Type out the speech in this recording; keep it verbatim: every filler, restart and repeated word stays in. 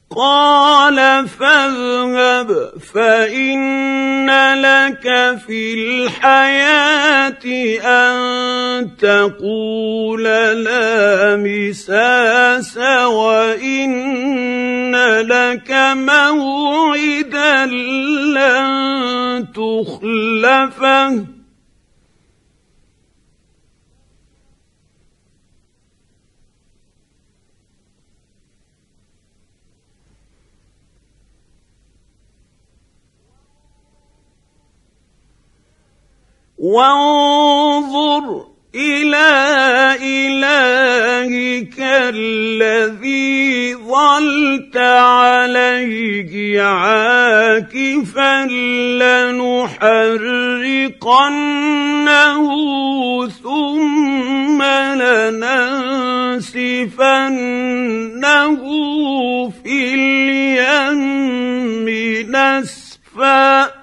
قال فاذهب فإن لك في الحياة أن تقول لا مساس وإن لك موعدا لن تخلفه وانظر إلى إلهك الذي ظلت عليه عاكفا لنحرقنه ثم لننسفنه في اليم نسفا